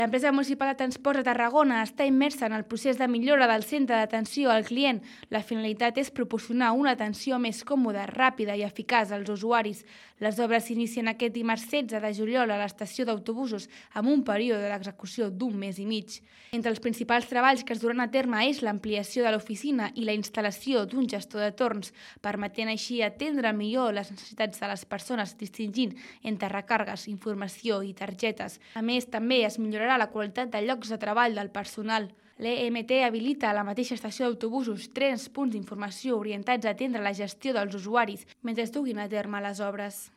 L'empresa municipal de transports de Tarragona està immersa en el procés de millora del centre d'atenció al client. La finalitat és proporcionar una atenció més còmoda, ràpida i eficaç als usuaris. Les obres s'inicien aquest dimarts 16 de juliol a l'estació d'autobusos amb un període d'execució d'un mes i mig. Entre els principals treballs que es duran a terme és l'ampliació de l'oficina i la instal·lació d'un gestor de torns, permetent així atendre millor les necessitats de les persones distingint entre recàrregues, informació i targetes. A més, també es millorarà la qualitat de llocs de treball del personal. L'EMT habilita a la mateixa estació d'autobusos 3 punts d'informació orientats a atendre la gestió dels usuaris mentre es duguin a terme les obres.